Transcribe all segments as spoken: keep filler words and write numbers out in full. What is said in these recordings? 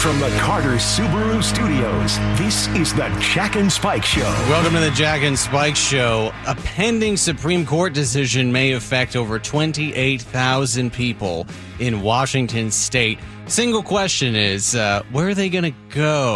From the Carter Subaru Studios, this is the Jack and Spike Show. Welcome to the Jack and Spike Show. A pending Supreme Court decision may affect over twenty-eight thousand people in Washington state. Single question is, uh, where are they going to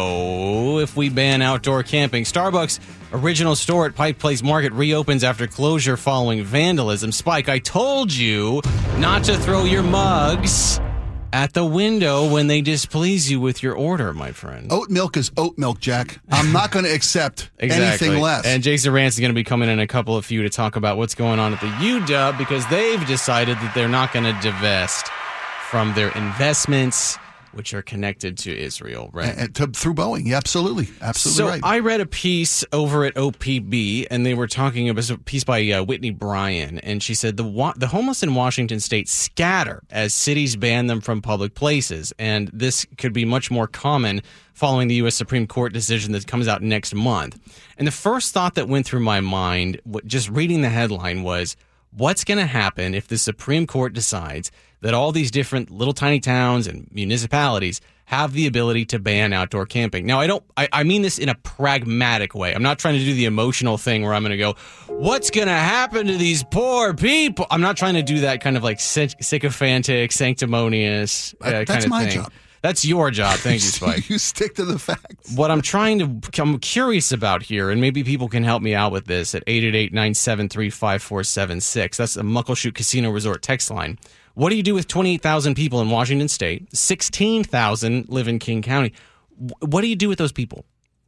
go if we ban outdoor camping? Starbucks' original store at Pike Place Market reopens after closure following vandalism. Spike, I told you not to throw your mugs at the window when they displease you with your order, my friend. Oat milk is oat milk, Jack. I'm not going to accept exactly. anything less. And Jason Rance is going to be coming in a couple of few to talk about what's going on at the U W because they've decided that they're not going to divest from their investments, which are connected to Israel, right? And, and to, through Boeing. Yeah, absolutely. Absolutely so right. I read a piece over at O P B, and they were talking about a piece by uh, Whitney Bryan, and she said the the homeless in Washington state scatter as cities ban them from public places, and this could be much more common following the U S Supreme Court decision that comes out next month. And the first thought that went through my mind, just reading the headline, was, what's going to happen if the Supreme Court decides that all these different little tiny towns and municipalities have the ability to ban outdoor camping? Now, I don't, I, I mean this in a pragmatic way. I'm not trying to do the emotional thing where I'm going to go, what's going to happen to these poor people? I'm not trying to do that kind of like sycophantic, sanctimonious uh, That's kind of my thing. job. That's your job. Thank you, Spike. You stick to the facts. What I'm trying to, I'm curious about here, and maybe people can help me out with this at eight eight eight, nine seven three, five four seven six. That's the Muckleshoot Casino Resort text line. What do you do with twenty-eight thousand people in Washington state? sixteen thousand live in King County. What do you do with those people?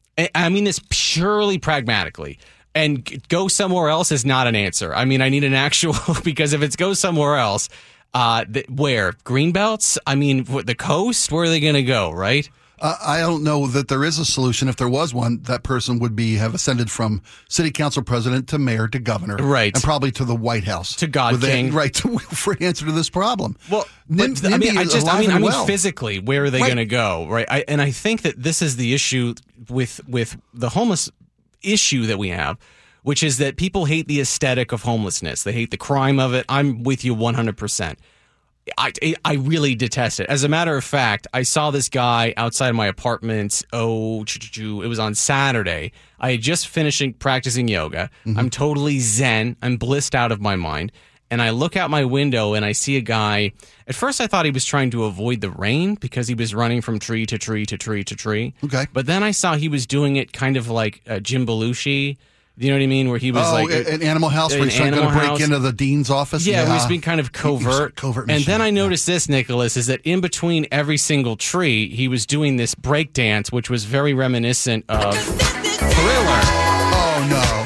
I mean this purely pragmatically. And go somewhere else is not an answer. I mean, I need an actual, because if it's go somewhere else, uh, th- where? Greenbelts? I mean, what, the coast? Where are they going to go, right? Uh, I don't know that there is a solution. If there was one, that person would be have ascended from city council president to mayor to governor, right, and probably to the White House, to God King, a, right, to, for an answer to this problem. Well, Nim- but, I mean, I just, I mean, I mean, well. physically, where are they right. going to go, right? I, and I think that this is the issue with with the homeless issue that we have, which is that people hate the aesthetic of homelessness. They hate the crime of it. I'm with you one hundred percent. I, I really detest it. As a matter of fact, I saw this guy outside my apartment. Oh, it was on Saturday. I had just finished practicing yoga. Mm-hmm. I'm totally zen. I'm blissed out of my mind. And I look out my window and I see a guy. At first, I thought he was trying to avoid the rain because he was running from tree to tree to tree to tree. Okay. But then I saw he was doing it kind of like uh, Jim Belushi. You know what I mean? Where he was oh, like a, an Animal House, where he's trying to break house. into the dean's office. Yeah, yeah. where he's being kind of covert. covert and machine. then I noticed yeah. this, Nicholas, is that in between every single tree, he was doing this break dance, which was very reminiscent of Thriller. Oh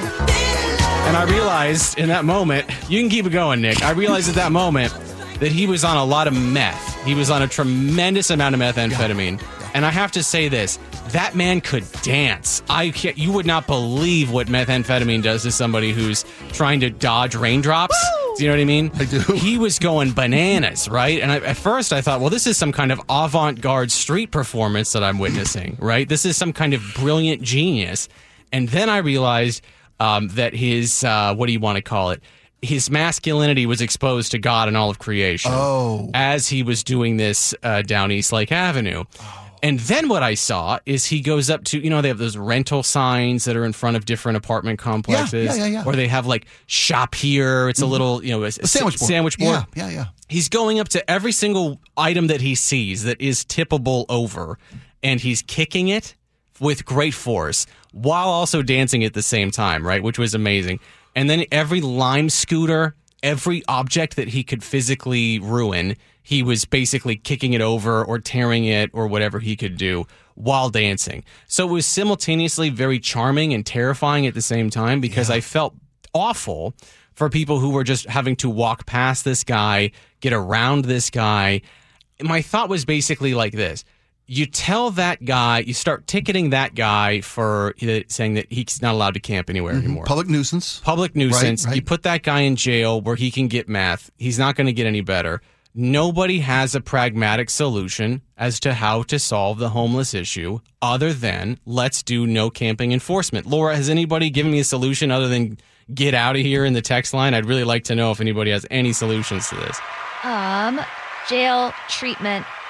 no! And I realized in that moment, you can keep it going, Nick. I realized at that moment that he was on a lot of meth. He was on a tremendous amount of methamphetamine. Yeah. Yeah. And I have to say this. That man could dance. I can't, you would not believe what methamphetamine does to somebody who's trying to dodge raindrops. Woo! Do you know what I mean? I do. He was going bananas, right? And I, at first I thought, well, this is some kind of avant-garde street performance that I'm witnessing, right? This is some kind of brilliant genius. And then I realized um, that his, uh, what do you want to call it? His masculinity was exposed to God and all of creation. Oh. As he was doing this uh, down East Lake Avenue. Oh. And then what I saw is he goes up to, you know, they have those rental signs that are in front of different apartment complexes. Yeah, yeah, yeah, yeah. Or they have like shop here. It's mm-hmm. a little, you know, a, a sandwich board. Sandwich board. Yeah, yeah, yeah. He's going up to every single item that he sees that is tippable over, and he's kicking it with great force while also dancing at the same time, right? Which was amazing. And then every Lime scooter, every object that he could physically ruin, he was basically kicking it over or tearing it or whatever he could do while dancing. So it was simultaneously very charming and terrifying at the same time because yeah. I felt awful for people who were just having to walk past this guy, get around this guy. My thought was basically like this. You tell that guy, you start ticketing that guy for uh, saying that he's not allowed to camp anywhere mm-hmm. anymore. Public nuisance. Public nuisance. Right, right. You put that guy in jail where he can get meth. He's not going to get any better. Nobody has a pragmatic solution as to how to solve the homeless issue other than let's do no camping enforcement. Laura, has anybody given me a solution other than get out of here in the text line? I'd really like to know if anybody has any solutions to this. Um, jail treatment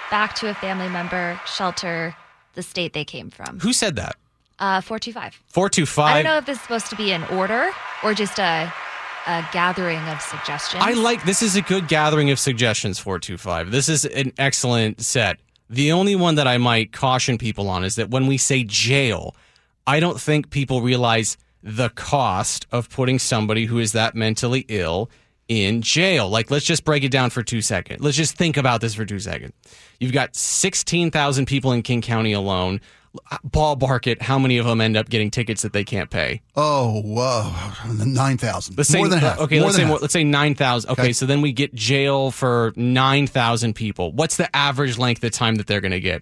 back to a family member, shelter the state they came from. Who said that? Uh, four two five. four two five. I don't know if this is supposed to be an order or just a, a gathering of suggestions. I like, this is a good gathering of suggestions, four two five. This is an excellent set. The only one that I might caution people on is that when we say jail, I don't think people realize the cost of putting somebody who is that mentally ill in jail. Like, let's just break it down for two seconds. Let's just think about this for two seconds. You've got sixteen thousand people in King County alone. Ballpark it, how many of them end up getting tickets that they can't pay? Oh, whoa, nine thousand. Let's say, more than half. Okay, more let's than say half. let's say nine thousand. Okay, okay, so then we get jail for nine thousand people. What's the average length of time that they're going to get?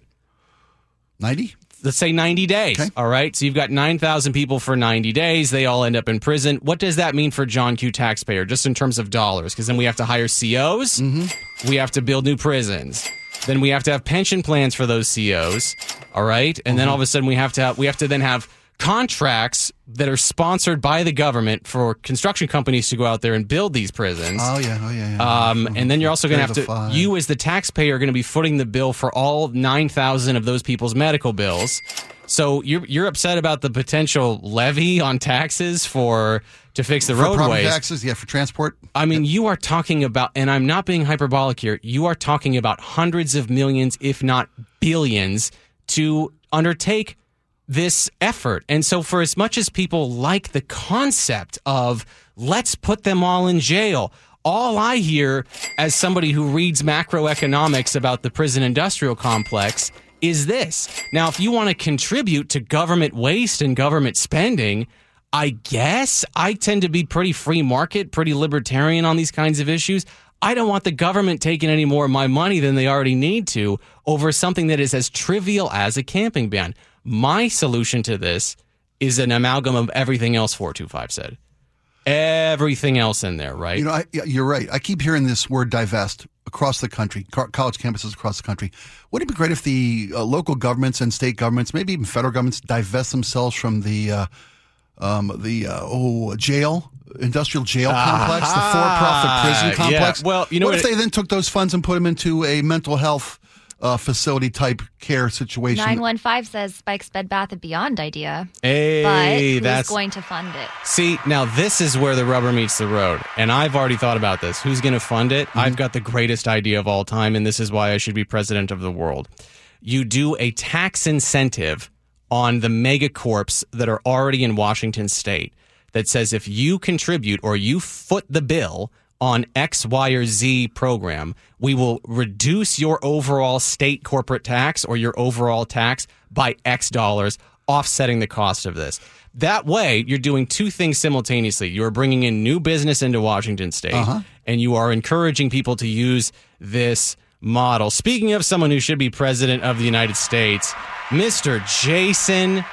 ninety? Let's say ninety days. Okay. All right, so you've got nine thousand people for ninety days. They all end up in prison. What does that mean for John Q. taxpayer, just in terms of dollars? Because then we have to hire C Os. Mm-hmm. We have to build new prisons. Then we have to have pension plans for those C Os. All right, and mm-hmm. then all of a sudden we have to have, we have to then have contracts that are sponsored by the government for construction companies to go out there and build these prisons. Oh yeah, oh yeah. yeah. Um, and then you're also going to have to, five. you as the taxpayer are going to be footing the bill for all nine thousand of those people's medical bills. So you're you're upset about the potential levy on taxes for to fix the for property roadways. taxes, yeah, for transport. I mean, yeah. you are talking about, and I'm not being hyperbolic here, you are talking about hundreds of millions, if not billions, to undertake this effort. And so for as much as people like the concept of let's put them all in jail, all I hear as somebody who reads macroeconomics about the prison industrial complex is this. Now, if you want to contribute to government waste and government spending, I guess I tend to be pretty free market, pretty libertarian on these kinds of issues. I don't want the government taking any more of my money than they already need to over something that is as trivial as a camping ban. My solution to this is an amalgam of everything else four two five said. Everything else in there, right? You know, I, you're right. I keep hearing this word divest across the country, college campuses across the country. Wouldn't it be great if the uh, local governments and state governments, maybe even federal governments, divest themselves from the uh, um, the uh, oh jail, industrial jail complex, the for-profit prison complex? Yeah. Well, you know what, what if it, they then took those funds and put them into a mental health uh, facility type care situation? nine one five says Spike's Bed Bath and Beyond idea. Hey, but who's that's going to fund it? See, now this is where the rubber meets the road. And I've already thought about this. Who's going to fund it? Mm-hmm. I've got the greatest idea of all time, and this is why I should be president of the world. You do a tax incentive on the megacorps that are already in Washington state that says if you contribute or you foot the bill on X, Y, or Z program, we will reduce your overall state corporate tax or your overall tax by X dollars, offsetting the cost of this. That way, you're doing two things simultaneously. You're bringing in new business into Washington state, uh-huh. and you are encouraging people to use this model. Speaking of someone who should be president of the United States, Mister Jason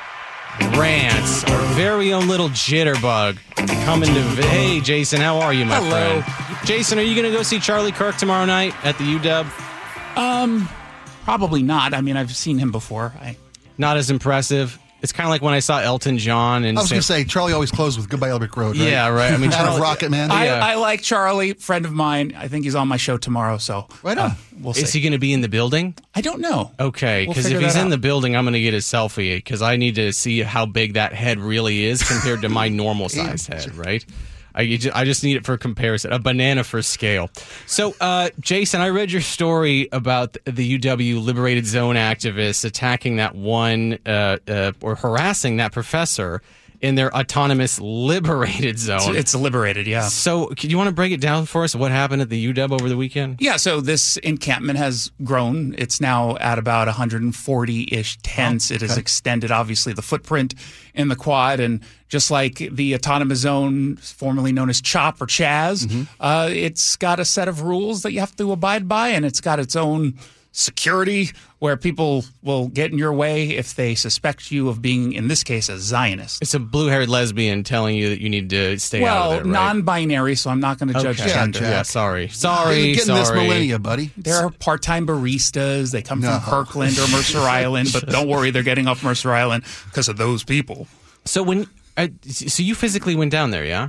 Rants, our very own little jitterbug, coming to... Hey, Jason, how are you, my Hello. friend? Jason, are you going to go see Charlie Kirk tomorrow night at the U W? Um, probably not. I mean, I've seen him before. I Not as impressive. It's kind of like when I saw Elton John. And I was going to say, Charlie always closed with Goodbye Electric Road, right? Yeah, right. I mean, Out Charlie, of Rocket Man. I, Yeah. I like Charlie, friend of mine. I think he's on my show tomorrow, so Right on. uh, we'll see. is he going to be in the building? I don't know. Okay, We'll because figure if he's that in out. the building, I'm going to get his selfie because I need to see how big that head really is compared to my normal sized head, right? I, you ju- I just need it for comparison, a banana for scale. So, uh, Jason, I read your story about the U W Liberated Zone activists attacking that one uh, uh, or harassing that professor in their autonomous liberated zone. It's, it's liberated, yeah. So, do you want to break it down for us? What happened at the U W over the weekend? Yeah, so this encampment has grown. It's now at about one hundred forty-ish tents. Oh, It has okay. extended, obviously, the footprint in the quad. And just like the autonomous zone, formerly known as CHOP or Chaz, Mm-hmm. uh, it's got a set of rules that you have to abide by, and it's got its own security where people will get in your way if they suspect you of being, in this case, a Zionist. It's a blue-haired lesbian telling you that you need to stay well, out of it, right? non-binary, so I'm not going to judge Okay. gender. Yeah, Yeah, sorry. Sorry, You're getting this sorry. millennia, buddy. There are part-time baristas. They come No. from Kirkland or Mercer Island, but don't worry, they're getting off Mercer Island because of those people. So when, uh, so you physically went down there, yeah?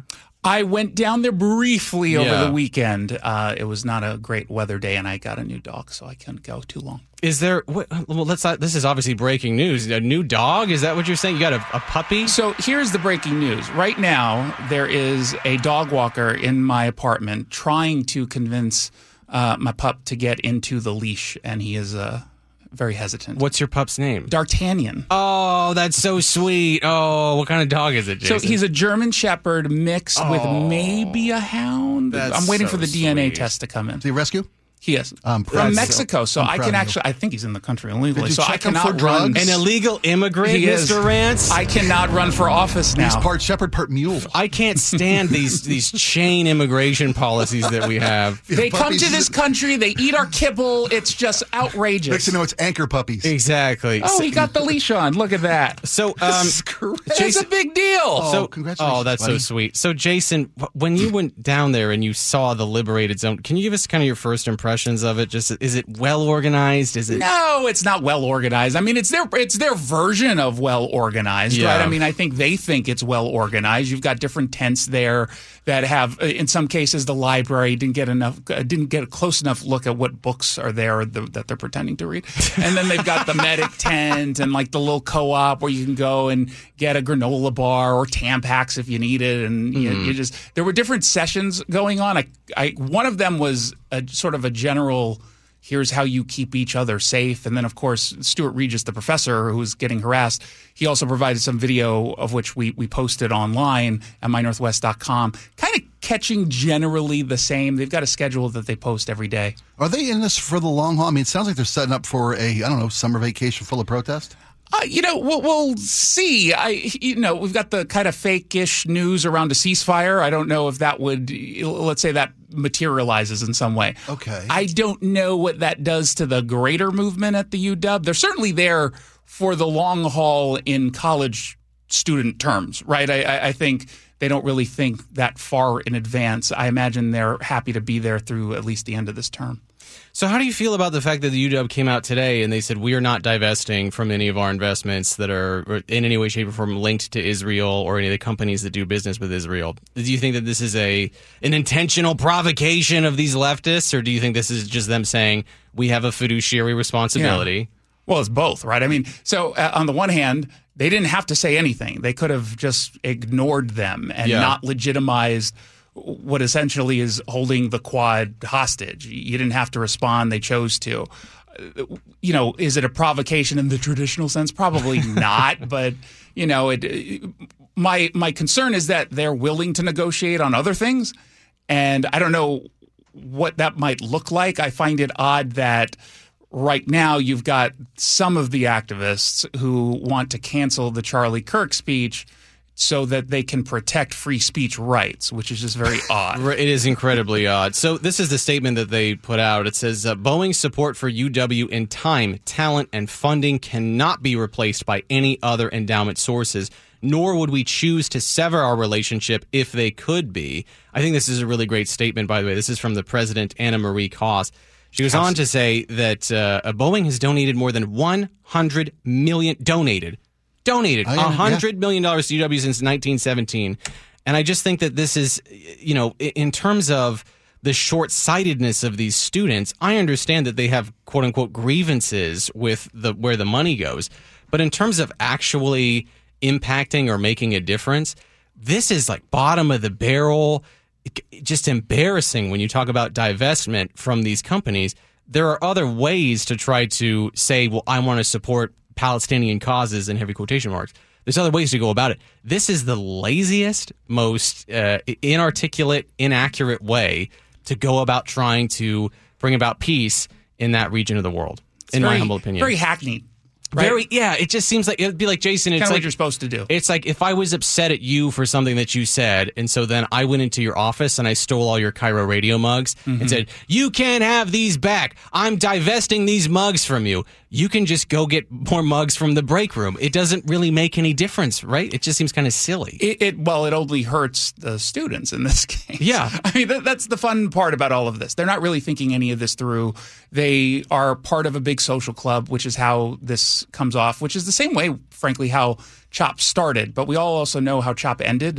I went down there briefly over Yeah. the weekend. Uh, it was not a great weather day, and I got a new dog, so I couldn't go too long. Is there? What, well, let's. Not, this is obviously breaking news. A new dog? Is that what you're saying? You got a, a puppy? So here's the breaking news. Right now, there is a dog walker in my apartment trying to convince uh, my pup to get into the leash, and he is uh, very hesitant. What's your pup's name? D'Artagnan. Oh, that's so sweet. Oh, what kind of dog is it, Jason? So he's a German Shepherd mixed with maybe a hound. That's I'm waiting so for the D N A sweet. test to come in. The rescue? He is I'm proud from of you. Mexico, so I'm I proud can of you. actually. I think he's in the country illegally, Did you so I check him cannot for run. drugs? An illegal immigrant, He is. Mister Rance? I cannot run for office now. He's part shepherd, part mule. I can't stand these these chain immigration policies that we have. They come Puppies. to this country, they eat our kibble. It's just outrageous. Next thing you know, it's anchor puppies. Exactly. Oh, he got the leash on. Look at that. So, um, Screw it. It's Jason- a big deal. Oh, so congratulations, Oh, that's buddy. so sweet. So, Jason, wh- when you went down there and you saw the liberated zone, can you give us kind of your first impressions of it? Just is it well organized? Is it? No, it's not well organized. I mean, it's their it's their version of well organized, Yeah. right? I mean, I think they think it's well organized. You've got different tents there that have, in some cases, the library didn't get enough, uh, didn't get a close enough look at what books are there the, that they're pretending to read. And then they've got the medic tent and like the little co-op where you can go and get a granola bar or Tampax if you need it. And you, you just there were different sessions going on. I, I one of them was a sort of a general. Here's how you keep each other safe. And then, of course, Stuart Regis, the professor who was getting harassed, he also provided some video of which we, we posted online at my northwest dot com, kind of catching generally the same. They've got a schedule that they post every day. Are they in this for the long haul? I mean, it sounds like they're setting up for a, I don't know, summer vacation full of protest. Uh, you know, we'll, we'll see. I, you know, we've got the kind of fake-ish news around a ceasefire. I don't know if that would, let's say that materializes in some way. Okay. I don't know what that does to the greater movement at the U W. They're certainly there for the long haul in college student terms, right? I, I, I think they don't really think that far in advance. I imagine they're happy to be there through at least the end of this term. So, how do you feel about the fact that the U W came out today and they said we are not divesting from any of our investments that are in any way, shape, or form linked to Israel or any of the companies that do business with Israel? Do you think that this is a an intentional provocation of these leftists, or do you think this is just them saying we have a fiduciary responsibility? Well, it's both, right? I mean, so uh, on the one hand, they didn't have to say anything. They could have just ignored them and Yeah. not legitimized what essentially is holding the Quad hostage. You didn't have to respond. They chose to. Uh, You know, is it a provocation in the traditional sense? Probably not. But, you know, it, it- my my concern is that they're willing to negotiate on other things. And I don't know what that might look like. I find it odd that right now you've got some of the activists who want to cancel the Charlie Kirk speech so that they can protect free speech rights, which is just very odd. It is incredibly odd. So this is the statement that they put out. It says, uh, Boeing's support for U W in time, talent, and funding cannot be replaced by any other endowment sources, nor would we choose to sever our relationship if they could be. I think this is a really great statement, by the way. This is from the president, Anna Marie Koss. She goes on to say that uh, Boeing has donated more than one hundred million dollars, donated, donated Oh, yeah, one hundred million dollars to U W since nineteen seventeen. And I just think that this is, you know, in terms of the short-sightedness of these students, I understand that they have quote-unquote grievances with the where the money goes. But in terms of actually impacting or making a difference, this is like bottom of the barrel, just embarrassing when you talk about divestment from these companies. There are other ways to try to say, well, I want to support Palestinian causes in heavy quotation marks. There's other ways to go about it. This is the laziest, most uh, inarticulate, inaccurate way to go about trying to bring about peace in that region of the world, in Very- my humble opinion. Very hackneyed. Right? Very, yeah, it just seems like, it'd be like, Jason, it's Kind of like, what you're supposed to do. it's like if I was upset at you for something that you said, and so then I went into your office and I stole all your Cairo radio mugs and said, you can't have these back. I'm divesting these mugs from you. You can just go get more mugs from the break room. It doesn't really make any difference, right? It just seems kind of silly. It, it well, it only hurts the students in this case. Yeah. I mean that, that's the fun part about all of this. They're not really thinking any of this through. They are part of a big social club, which is how this comes off. Which is the same way, frankly, how CHOP started. But we all also know how CHOP ended.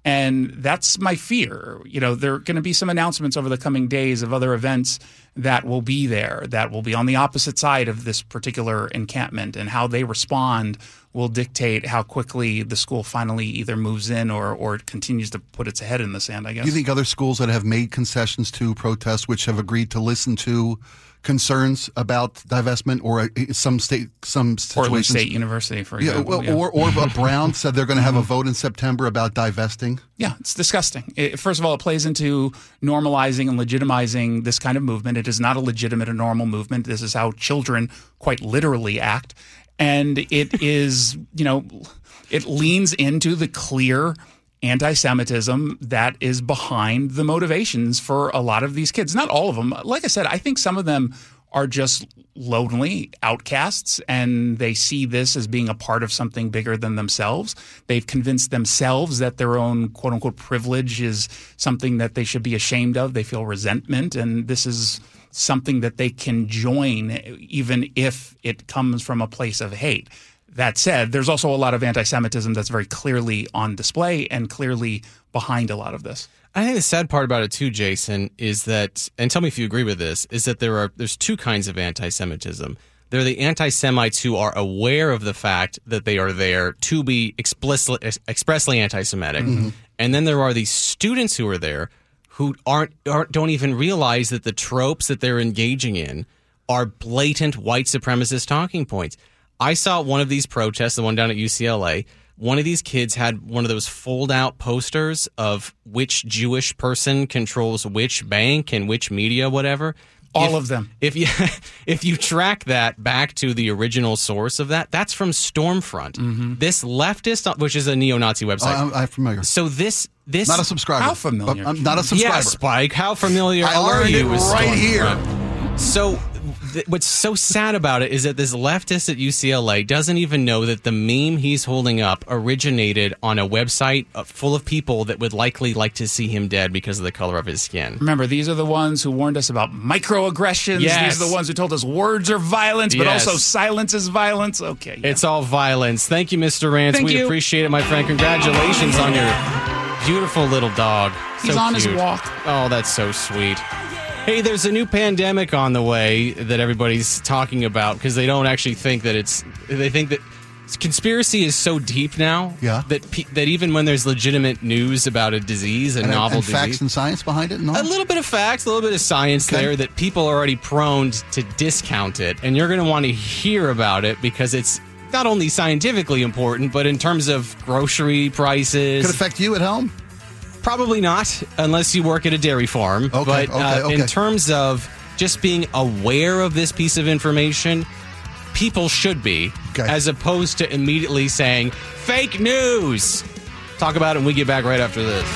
And that's my fear. You know, there are going to be some announcements over the coming days of other events that will be there, that will be on the opposite side of this particular encampment, and how they respond will dictate how quickly the school finally either moves in or, or continues to put its head in the sand, I guess. Do you think other schools that have made concessions to protests, which have agreed to listen to concerns about divestment, or uh, some state, some situations? Portland State University, for yeah, example. well, yeah. Or, or uh, Brown said they're going to have a vote in September about divesting. Yeah, it's disgusting. It, first of all, it plays into normalizing and legitimizing this kind of movement. It is not a legitimate or normal movement. This is how children quite literally act. And it is, you know, it leans into the clear anti-Semitism that is behind the motivations for a lot of these kids. Not all of them. Like I said, I think some of them are just lonely outcasts, and they see this as being a part of something bigger than themselves. They've convinced themselves that their own quote-unquote privilege is something that they should be ashamed of. They feel resentment, and this is something that they can join even if it comes from a place of hate. That said, there's also a lot of anti-Semitism that's very clearly on display and clearly behind a lot of this. I think the sad part about it too, Jason, is that, and tell me if you agree with this, is that there are there's two kinds of anti-Semitism. There are the anti-Semites who are aware of the fact that they are there to be explicitly, expressly anti-Semitic, mm-hmm. and then there are these students who are there who aren't, aren't don't even realize that the tropes that they're engaging in are blatant white supremacist talking points. I saw one of these protests, the one down at U C L A. One of these kids had one of those fold-out posters of which Jewish person controls which bank and which media, whatever. All if, of them. If you if you track that back to the original source of that, that's from Stormfront. Mm-hmm. This leftist, which is a neo-Nazi website. Oh, I'm, I'm familiar. So this this not a subscriber. How familiar? I'm not a subscriber. Yeah, Spike. How familiar I are you it with right Stormfront? here. So th- what's so sad about it is that this leftist at U C L A doesn't even know that the meme he's holding up originated on a website full of people that would likely like to see him dead because of the color of his skin. Remember, these are the ones who warned us about microaggressions. Yes. These are the ones who told us words are violence, but Yes. also silence is violence. Okay. Yeah. It's all violence. Thank you, Mister Rance. Thank we you. appreciate it, my friend. Congratulations on your beautiful little dog. He's so on his cute. walk. Oh, that's so sweet. Hey, there's a new pandemic on the way that everybody's talking about because they don't actually think that it's. They think that conspiracy is so deep now Yeah. that pe- that even when there's legitimate news about a disease, a And, novel and disease, facts and science behind it and all? a little bit of facts, a little bit of science Okay. there, that people are already prone to discount it. And you're going to want to hear about it because it's not only scientifically important, but in terms of grocery prices. Could affect you at home? Probably not, unless you work at a dairy farm. Okay, but okay, uh, okay. in terms of just being aware of this piece of information, people should be, Okay. as opposed to immediately saying, fake news. Talk about it when we get back right after this.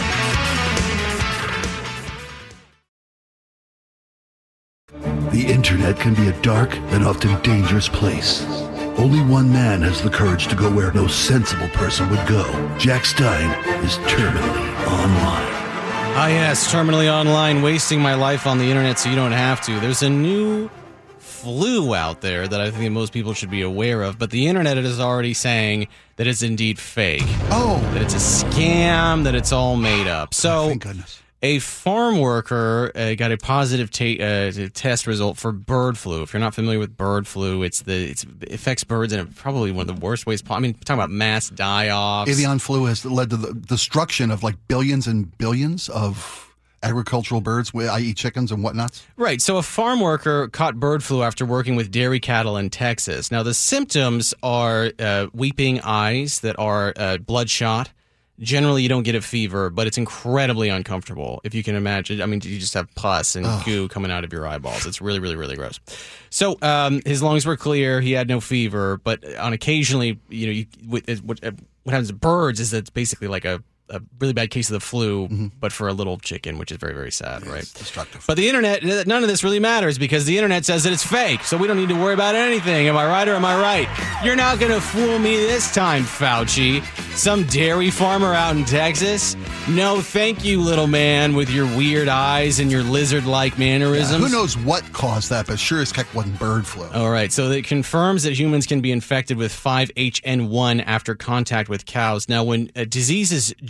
The internet can be a dark and often dangerous place. Only one man has the courage to go where no sensible person would go. Jack Stein is terminally online. Ah, yes, terminally online, wasting my life on the internet so you don't have to. There's a new flu out there that I think most people should be aware of, but the internet is already saying that it's indeed fake. Oh. That it's a scam, that it's all made up. So, Thank goodness. a farm worker uh, got a positive ta- uh, test result for bird flu. If you're not familiar with bird flu, it's the it's, it affects birds in a, probably one of the worst ways. po- I mean, talking about mass die-offs. Avian flu has led to the destruction of like billions and billions of agricultural birds, that is chickens and whatnots. Right. So a farm worker caught bird flu after working with dairy cattle in Texas. Now, the symptoms are uh, weeping eyes that are uh, bloodshot. Generally, you don't get a fever, but it's incredibly uncomfortable, if you can imagine. I mean, you just have pus and Ugh. goo coming out of your eyeballs. It's really, really, really gross. So um, his lungs were clear. He had no fever, but on occasionally, you know, you, what, what happens to birds is that it's basically like a a really bad case of the flu, mm-hmm. but for a little chicken, which is very, very sad, Yeah, right? it's destructive. But the internet, none of this really matters because the internet says that it's fake, so we don't need to worry about anything. Am I right or am I right? You're not going to fool me this time, Fauci. Some dairy farmer out in Texas? No, thank you, little man, with your weird eyes and your lizard-like mannerisms. Yeah, who knows what caused that, but sure as heck wasn't bird flu. All right, so it confirms that humans can be infected with five H N one after contact with cows. Now, when uh, diseases jump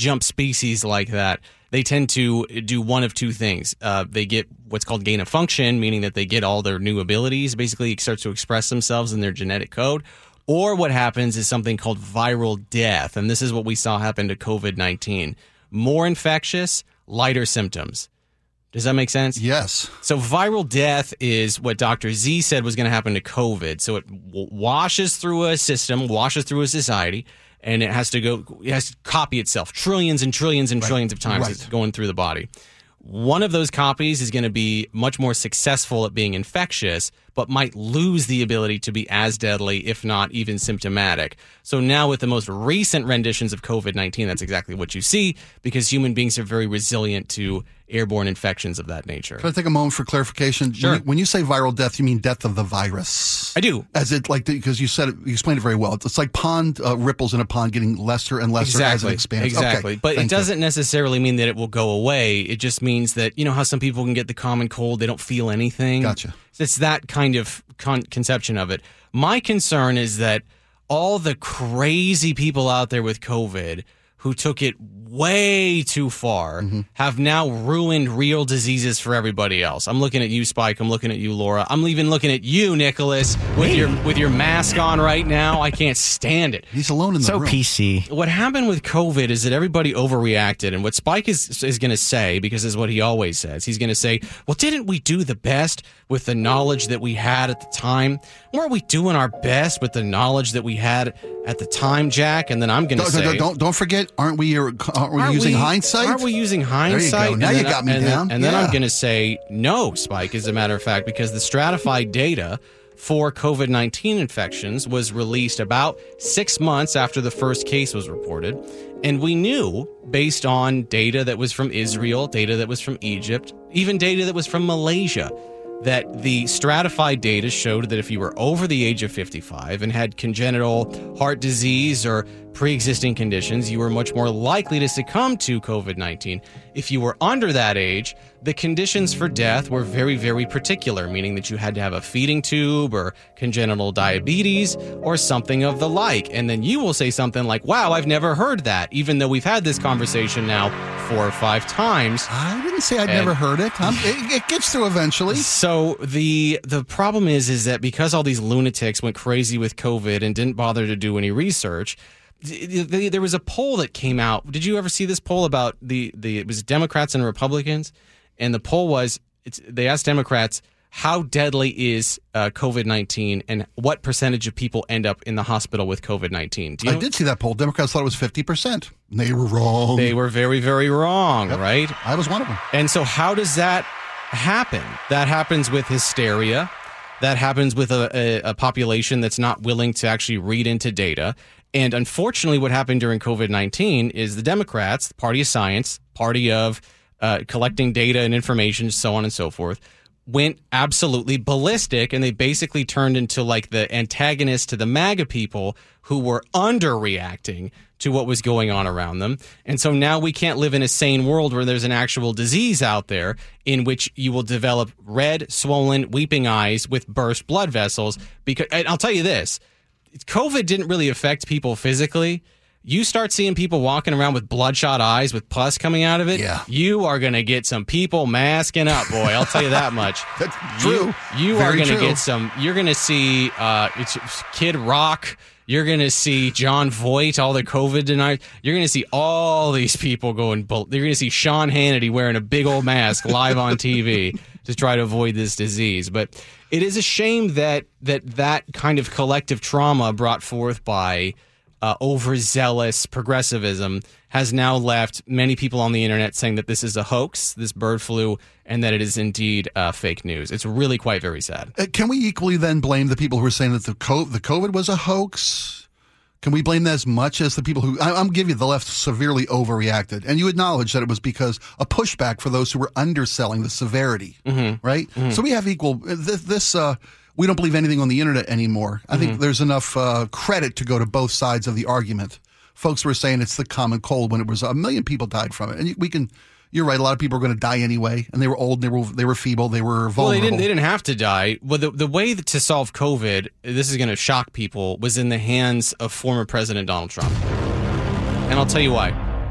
jump species like that, they tend to do one of two things. Uh, they get what's called gain of function, meaning that they get all their new abilities, basically start to express themselves in their genetic code. Or what happens is something called viral death. And this is what we saw happen to COVID nineteen. More infectious, lighter symptoms. Does that make sense? Yes. So viral death is what Doctor Z said was going to happen to COVID. So it w- washes through a system, washes through a society, and it has to go, it has to copy itself trillions and trillions and Right. trillions of times. Right. It's going through the body. One of those copies is going to be much more successful at being infectious, but might lose the ability to be as deadly, if not even symptomatic. So now with the most recent renditions of COVID nineteen, that's exactly what you see, because human beings are very resilient to airborne infections of that nature. Can I take a moment for clarification? Sure. When you, when you say viral death, you mean death of the virus? I do. As it like because you said it, you explained it very well. It's like pond uh, ripples in a pond getting lesser and lesser as Exactly. it expands. Exactly. Okay. But Thank it doesn't necessarily mean that it will go away. It just means that, you know how some people can get the common cold, they don't feel anything? Gotcha. It's that kind of con- conception of it. My concern is that all the crazy people out there with COVID who took it way too far Mm-hmm. have now ruined real diseases for everybody else. I'm looking at you, Spike. I'm looking at you, Laura. I'm even looking at you, Nicholas, with your with your mask on right now. I can't stand it. He's alone in the So room. P C. What happened with COVID is that everybody overreacted, and what Spike is is going to say, because is what he always says, he's going to say, well, didn't we do the best with the knowledge that we had at the time? Weren't we doing our best with the knowledge that we had at the time, Jack? And then I'm going to Don't, say, don't, don't don't forget. Aren't we? Aren't we aren't using we- hindsight? Aren't we using There hindsight? you go. Now And you then- got me and then- down. and then Yeah. I'm going to say no, Spike, as a matter of fact, because the stratified data for COVID nineteen infections was released about six months after the first case was reported. And we knew, based on data that was from Israel, data that was from Egypt, even data that was from Malaysia, that the stratified data showed that if you were over the age of fifty-five and had congenital heart disease or pre-existing conditions, you were much more likely to succumb to COVID nineteen. If you were under that age, the conditions for death were very, very particular, meaning that you had to have a feeding tube or congenital diabetes or something of the like. And then you will say something like, wow, I've never heard that, even though we've had this conversation now four or five times. I didn't say I'd And- never heard it. I'm, it. It gets through eventually. So the the problem is is that because all these lunatics went crazy with COVID and didn't bother to do any research, th- th- there was a poll that came out. Did you ever see this poll about the the it was Democrats and Republicans, and the poll was it's, they asked Democrats how deadly is uh, COVID nineteen and what percentage of people end up in the hospital with COVID nineteen. Do you I know? did see that poll. Democrats thought it was fifty percent. They were wrong. They were very very wrong, right? I was one of them. And so how does that happen? That happens with hysteria. That happens with a, a, a population that's not willing to actually read into data. And unfortunately, what happened during COVID nineteen is the Democrats, the party of science, party of uh, collecting data and information, so on and so forth, went absolutely ballistic, and they basically turned into like the antagonist to the MAGA people who were underreacting to what was going on around them. And so now we can't live in a sane world where there's an actual disease out there in which you will develop red, swollen, weeping eyes with burst blood vessels. Because, and I'll tell you this, COVID didn't really affect people physically. You start seeing people walking around with bloodshot eyes with pus coming out of it, Yeah. you are going to get some people masking up, boy. I'll tell you that much. That's true. You, you are Very going to true. get some, you're going to see uh, it's Kid Rock. You're going to see John Voight, all the COVID deniers. You're going to see all these people going, bul- you're going to see Sean Hannity wearing a big old mask live on T V to try to avoid this disease. But it is a shame that that, that kind of collective trauma brought forth by Uh, overzealous progressivism has now left many people on the internet saying that this is a hoax, this bird flu, and that it is indeed uh, fake news. It's really quite very sad. Uh, Can we equally then blame the people who are saying that the COVID, the COVID was a hoax? Can we blame that as much as the people who, I, I'm giving you the left severely overreacted? And you acknowledge that it was because a pushback for those who were underselling the severity, Mm-hmm. right? So we have equal, this, this uh, we don't believe anything on the internet anymore. I Mm-hmm. think there's enough uh, credit to go to both sides of the argument. Folks were saying it's the common cold when it was a million people died from it. And we can, you're right, a lot of people are going to die anyway. And they were old, they were they were feeble, they were vulnerable. Well, they didn't. They didn't have to die. Well, the the way that to solve COVID, this is going to shock people, was in the hands of former President Donald Trump. And I'll tell you why.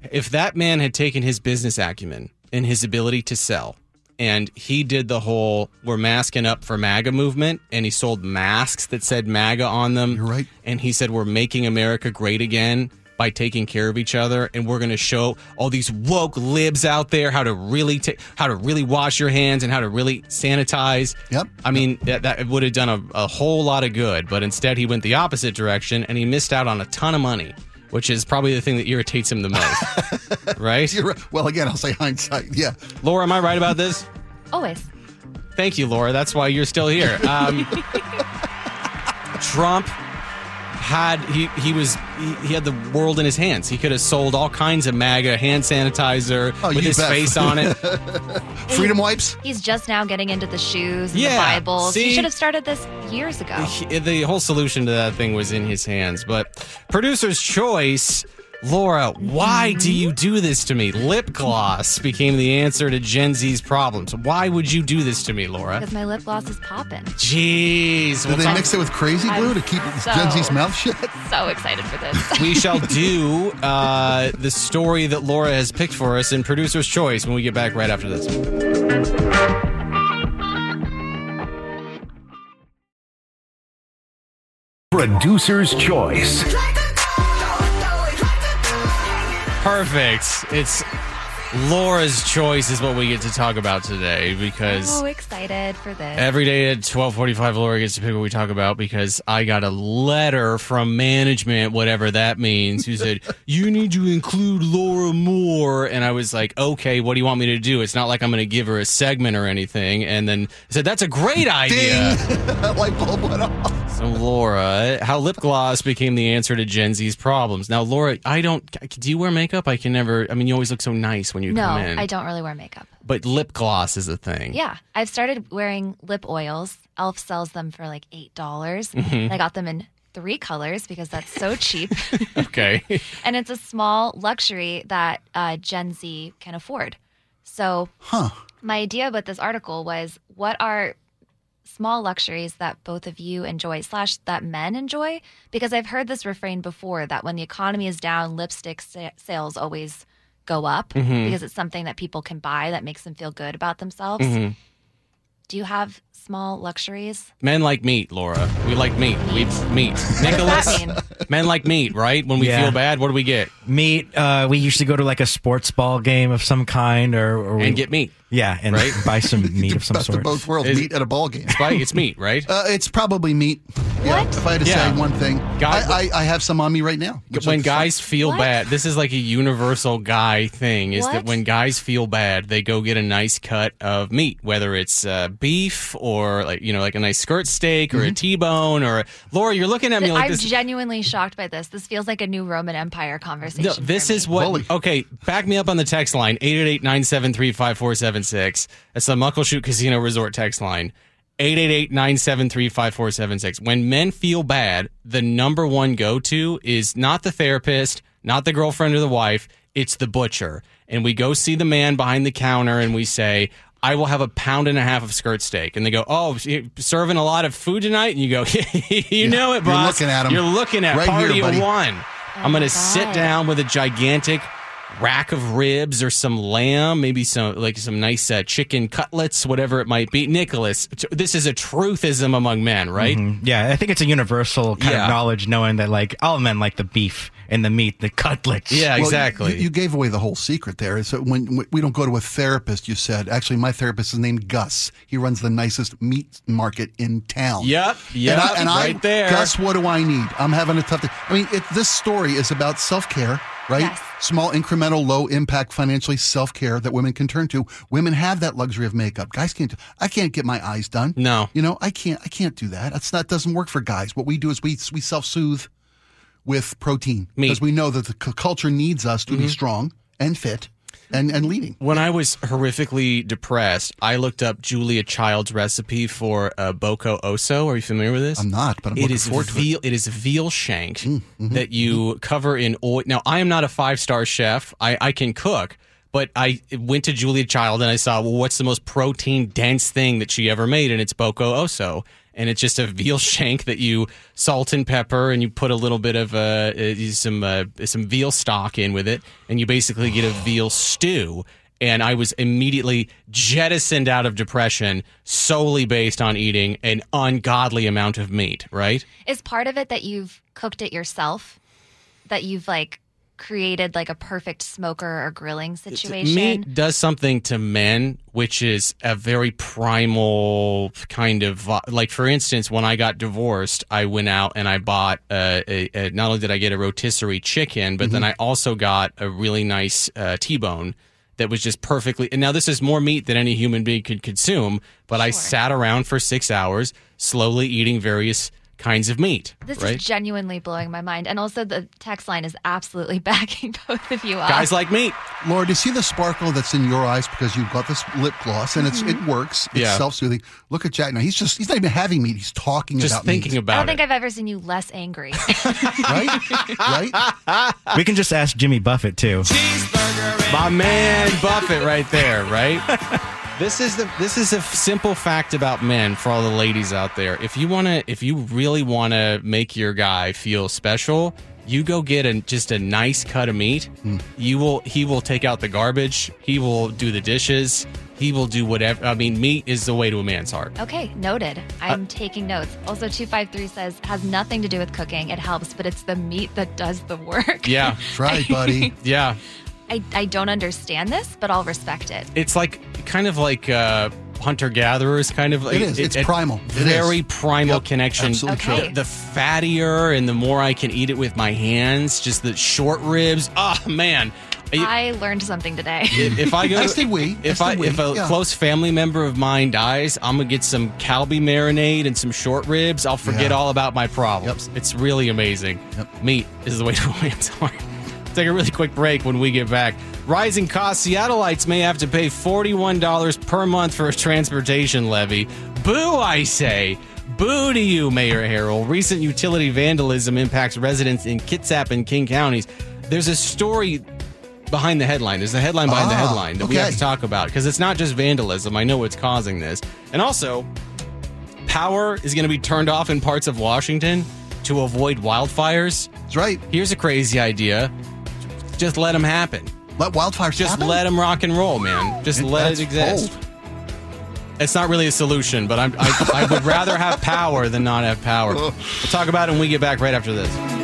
If that man had taken his business acumen and his ability to sell, and he did the whole we're masking up for MAGA movement, and he sold masks that said MAGA on them. You're right. And he said we're making America great again by taking care of each other, and we're going to show all these woke libs out there how to really ta- how to really wash your hands and how to really sanitize. Yep. I mean, that, that would have done a, a whole lot of good, but instead he went the opposite direction, and he missed out on a ton of money, which is probably the thing that irritates him the most. Right? You're right. Well, again, I'll say hindsight. Yeah. Laura, am I right about this? Always. Thank you, Laura. That's why you're still here. Um, Trump had he he was he, he had the world in his hands. He could have sold all kinds of MAGA hand sanitizer Oh, with you his bet. face on it. Freedom wipes? He's just now getting into the shoes and Yeah, the Bibles. see? He should have started this years ago. He- the whole solution to that thing was in his hands. But producer's choice, Laura, why do you do this to me? Lip gloss became the answer to Gen Z's problems. Why would you do this to me, Laura? Because my lip gloss is popping. Jeez. Did Well, they talk- mix it with crazy glue I'm to keep so- Gen Z's mouth shut? So excited for this. we shall do uh, the story that Laura has picked for us in producer's choice when we get back right after this. Producer's choice. Perfect. It's Laura's choice is what we get to talk about today because So excited for this. every day at twelve forty-five, Laura gets to pick what we talk about because I got a letter from management, whatever that means, who said, you need to include Laura more. And I was like, okay, what do you want me to do? It's not like I'm going to give her a segment or anything. And then I said, that's a great idea. Ding! Light bulb went off. So, Laura, how lip gloss became the answer to Gen Z's problems. Now, Laura, I don't, do you wear makeup? I can never, I mean, you always look so nice when you no, come in. I don't really wear makeup. But lip gloss is a thing. Yeah, I've started wearing lip oils. Elf sells them for like eight dollars. Mm-hmm. I got them in three colors because that's so cheap. Okay. And it's a small luxury that uh, Gen Z can afford. So Huh. my idea with this article was, what are small luxuries that both of you enjoy slash that men enjoy? Because I've heard this refrain before that when the economy is down, lipstick sa- sales always go up Mm-hmm. because it's something that people can buy that makes them feel good about themselves. Mm-hmm. Do you have small luxuries? Men like meat, Laura. We like meat. We meat. What does Nicholas, that mean? men like meat, right? When we Yeah. feel bad, what do we get? Meat. Uh, we usually go to like a sports ball game of some kind, or, or we And get meat. Yeah, and Right? buy some meat of some Best sort. of both worlds. Is- Meat at a ball game. Right? It's meat, right? Uh, it's probably meat. Yeah, What? if I had to Yeah. say one thing. Guy- I, I, I have some on me right now. which when looks guys feel What? bad, this is like a universal guy thing, is that What? when guys feel bad, they go get a nice cut of meat, whether it's uh, beef or like, you know, like a nice skirt steak or a T-bone or Laura, you're looking at me like I'm this. genuinely shocked by this. This feels like a new Roman Empire conversation. No, this for is me. what. Bully. Okay, back me up on the text line eight eight eight, nine seven three, five four seven six. That's the Muckleshoot Casino Resort text line. eight eight eight, nine seven three, five four seven six. When men feel bad, the number one go to is not the therapist, not the girlfriend or the wife, it's the butcher. And we go see the man behind the counter and we say, I will have a pound and a half of skirt steak. And they go, oh, you serving a lot of food tonight? And you go, you know it, You're boss. looking at 'em. You're looking at Right party here, of buddy. one. I'm going to my sit God. down with a gigantic rack of ribs or some lamb, maybe some like some nice uh, chicken cutlets, whatever it might be. Nicholas, t- this is a truthism among men, right? Yeah, I think it's a universal kind Yeah. of knowledge, knowing that like all men like the beef and the meat, the cutlets. Yeah, Well, exactly. You, you gave away the whole secret there. So when when we don't go to a therapist, you said. Actually, my therapist is named Gus. He runs the nicest meat market in town. Yep, yep, and I, and right I, there. Gus, what do I need? I'm having a tough day. I mean, it, this story is about self care, right? Yes. Small, incremental, low impact, financially self care that women can turn to. Women have that luxury of makeup. Guys can't. Do, I can't get my eyes done. No. you know, I can't. I can't do that. That's not doesn't work for guys. What we do is we we self soothe with protein Meat. because we know that the c- culture needs us to be strong and fit and and leading. When I was horrifically depressed, I looked up Julia Child's recipe for uh, Boko Oso. Are you familiar with this? I'm not, but I'm It looking is forward to it. veal. It is veal shank Mm-hmm. that you cover in oil. Now, I am not a five star chef. I, I can cook, but I went to Julia Child and I saw, well, what's the most protein dense thing that she ever made, and it's Boko Oso. and it's just a veal shank that you salt and pepper, and you put a little bit of uh, uh, some uh, some veal stock in with it, and you basically get a veal stew. And I was immediately jettisoned out of depression solely based on eating an ungodly amount of meat, right? Is part of it that you've cooked it yourself? That you've like created like a perfect smoker or grilling situation? Meat does something to men, which is a very primal kind of, like, for instance, when I got divorced, I went out and I bought, uh, a, a, not only did I get a rotisserie chicken, but mm-hmm. then I also got a really nice uh, T-bone that was just perfectly, and now this is more meat than any human being could consume, but sure. I sat around for six hours slowly eating various kinds of meat. This right? is genuinely blowing my mind. And also the text line is absolutely backing both of you up. Guys like meat. Laura, do you see the sparkle that's in your eyes because you've got this lip gloss and it's mm-hmm. it works. It's yeah. self-soothing. Look at Jack now. He's just he's not even having meat. He's talking just about thinking meat. about I don't it. think I've ever seen you less angry. Right? Right? We can just ask Jimmy Buffett too. My man Buffett right there, right? This is the this is a f- simple fact about men for all the ladies out there. If you want to if you really want to make your guy feel special, you go get a, just a nice cut of meat. Mm. You will he will take out the garbage, he will do the dishes, he will do whatever. I mean, meat is the way to a man's heart. Okay, noted. I'm uh, taking notes. Also, two five three says, has nothing to do with cooking. It helps, but it's the meat that does the work. Yeah. That's right, buddy. Yeah. I, I don't understand this, but I'll respect it. It's like kind of like uh, hunter-gatherers, kind of. It is. It's it, primal. It very is. primal Yep, connection. absolutely Okay. true. The, the fattier and the more I can eat it with my hands, just the short ribs. Oh, man. I learned something today. If, if I go, As did we. If As I did we. if a Yeah. close family member of mine dies, I'm gonna get some Calbee marinade and some short ribs. I'll forget Yeah. all about my problems. Yep. It's really amazing. Yep. Meat is the way to a man's heart. Take a really quick break. When we get back, rising costs. Seattleites may have to pay forty-one dollars per month for a transportation levy. Boo, I say. Boo to you, Mayor Harrell. Recent utility vandalism impacts residents in Kitsap and King counties. There's a story behind the headline. There's a headline behind Ah, the headline that we okay. have to talk about because it's not just vandalism. I know what's causing this. And also, power is going to be turned off in parts of Washington to avoid wildfires. That's right. Here's a crazy idea. Just let them happen. Let wildfires Just happen? let them rock and roll, man. Just It- let that's it exist. bold. It's not really a solution, but I'm, I, I would rather have power than not have power. We'll talk about it when we get back right after this.